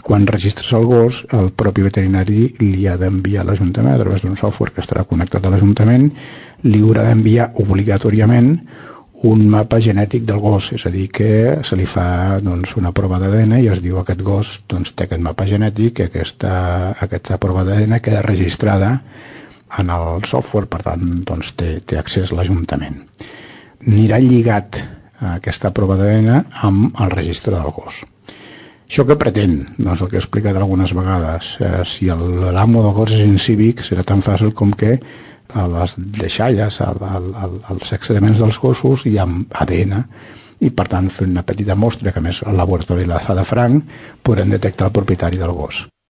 quan registres el gos, el propi veterinari li ha d'enviar a l'Ajuntament, a través d'un software que estarà connectat a l'Ajuntament, li haurà d'enviar obligatòriament un mapa genètic del gos, és a dir, que se li fa una prova d'ADN i es diu aquest gos té aquest mapa genètic i aquesta prova d'ADN queda registrada en el software, per tant té accés a l'Ajuntament. Anirà lligat a aquesta prova d'ADN amb el registre del gos. Això què pretén? Doncs el que he explicat algunes vegades. Si l'amo del gos és incívic, serà tan fàcil com que a les deixalles, als excrements dels gossos, hi ha ADN i, per tant, fent una petita mostra, que a més el laboratori la fa de franc, podrem detectar el propietari del gos.